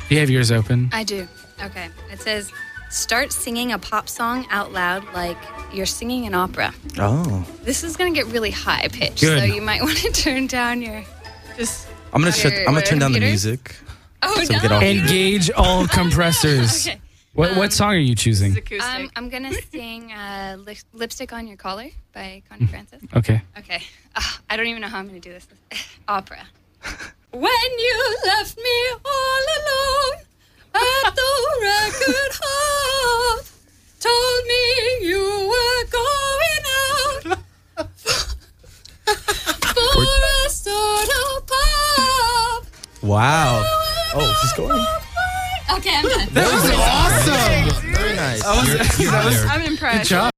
Do you have yours open? I do. Okay. It says, start singing a pop song out loud like you're singing an opera. Oh. This is going to get really high pitched, Good. so you might want to turn down your... I'm gonna turn down the computers? music. Oh, So no. get off. Engage all compressors. Okay. What song are you choosing? Acoustic. I'm going to sing Lipstick on Your Collar by Connie Francis. Okay. Okay. I don't even know how I'm going to do this. Opera. When you left me all alone at the record hop, told me you were going out for a soda pop. Wow. Oh, is this going? Okay, I'm done. That was awesome. Very nice. I'm impressed. Good job.